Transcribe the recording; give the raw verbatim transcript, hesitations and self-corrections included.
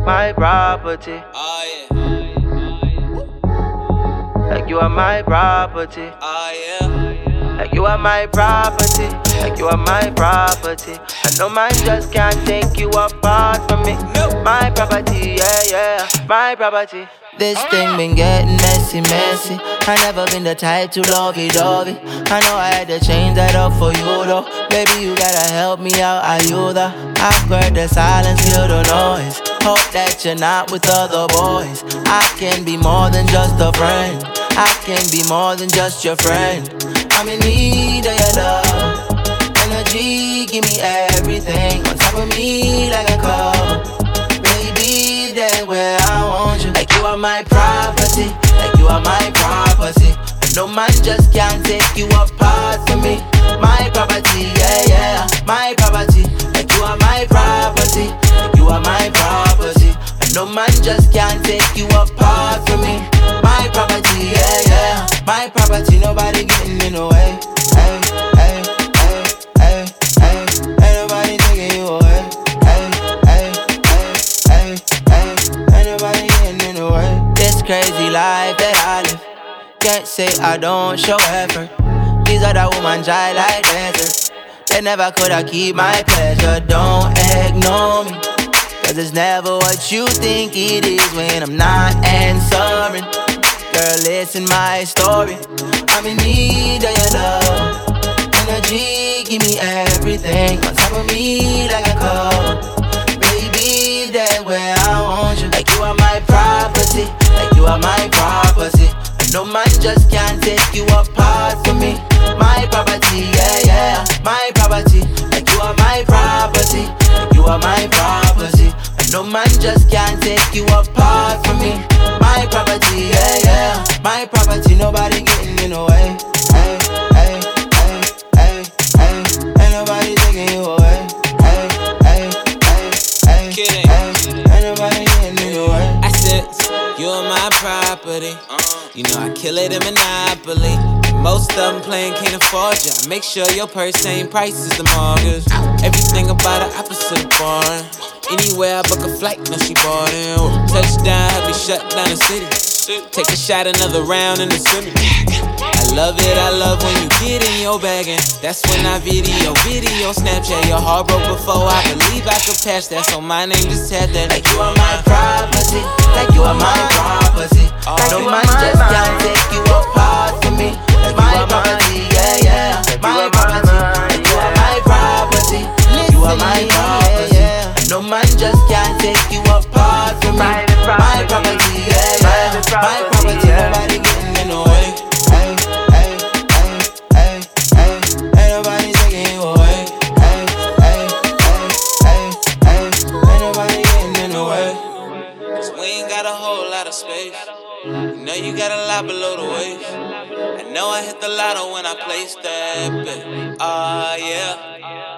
my property. Oh yeah. Like you are my property. Oh yeah. Like you are my property. Like you are my property. I know mine just can't take you apart from me. My property, yeah, yeah, my property. This thing been getting messy, messy. I never been the type to lovey-dovey. I know I had to change that up for you though. Baby, you gotta help me out, are you the? I've heard the silence, hear the noise. Hope that you're not with other boys. I can be more than just a friend. I can be more than just your friend. I'm in need of your love. Energy, give me everything. On top of me like a cover. Baby, that's where I want you. Like you are my property. Like you are my property. No man just can't take you apart from me. My property, yeah, yeah, my property. Like you are my property. Like you are my property. No man just can't take you apart from me. My property, yeah, yeah, my property. Nobody getting in the way. Hey, hey, hey, hey, hey. Ain't nobody taking you away. Hey, hey, hey, hey, hey. Ain't nobody getting in the way. This crazy life that I live. Can't say I don't show effort. These other women dry like desert. They never could I keep my pleasure. Don't ignore me, cause it's never what you think it is when I'm not answering. Girl, listen my story. I'm in need of your love. Energy, give me everything. On top of me like a cover. Baby, that's where I want you. Like you are my property. Like you are my property. No man just can't take you apart from me. My property, yeah, yeah, my property. Like you are my property. Like you are my property. No man just can't take you apart from me. My property, yeah, yeah, my property. Nobody getting in the way. Hey, hey, hey, hey, hey. Ain't nobody taking you away. Hey, hey, hey, hey, Kidding. hey. Ain't nobody getting in the way. I said, you're my property. You know I kill it in Monopoly. Most of them playing can't afford ya. Make sure your purse same price as the mortgage. Everything about her opposite of boring. Anywhere I book a flight, no she bought in. Touchdown, help me shut down the city. Take a shot, another round in the semi. I love it, I love when you get in your bag. And that's when I video, video, Snapchat. Your heart broke before I believe I could patch that. So my name just had that. Like you are my property. Like you are my property. No man just can't take you apart from me. Like my property, yeah, yeah, my property. Like you are my property. You are my property. No man just can't take you apart from me. My property, yeah, yeah, my property. Nobody getting in the way. Hey, hey, hey, hey, hey. Ain't nobody taking you away. Hey, hey, hey, hey, hey. Ain't nobody getting in the way. Cause we ain't got a whole lot of space. You know you got a lot below the waist. I know I hit the lotto when I placed that bet. Ah, uh, yeah.